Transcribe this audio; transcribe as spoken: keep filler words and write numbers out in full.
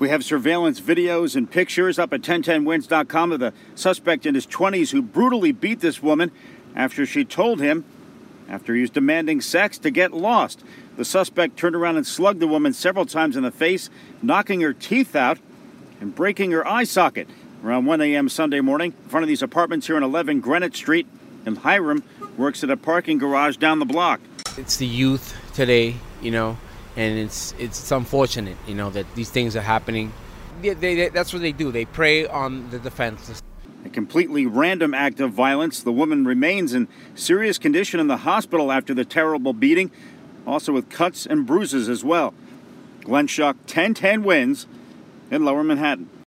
We have surveillance videos and pictures up at ten ten wins dot com of the suspect in his twenties who brutally beat this woman after she told him, after he was demanding sex, to get lost. The suspect turned around and slugged the woman several times in the face, knocking her teeth out and breaking her eye socket. Around one a m Sunday morning, in front of these apartments here on eleven Greenwich Street, and Hiram works at a parking garage down the block. It's the youth today, you know, and it's it's unfortunate, you know, that these things are happening. They, they, they, that's what they do. They prey on the defenseless. A completely random act of violence. The woman remains in serious condition in the hospital after the terrible beating, also with cuts and bruises as well. Glenn Schuck, ten ten wins in Lower Manhattan.